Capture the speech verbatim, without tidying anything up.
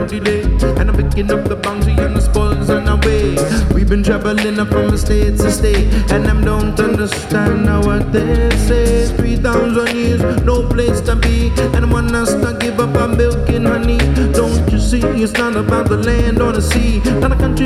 no delay. And I'm picking up the bounty and the spoils on our way. We've been traveling up from state to state, and I don't understand now what they say. Three thousand years, no place to be, and one has to give up on milk and honey. Don't you see, it's not about the land or the sea, not a country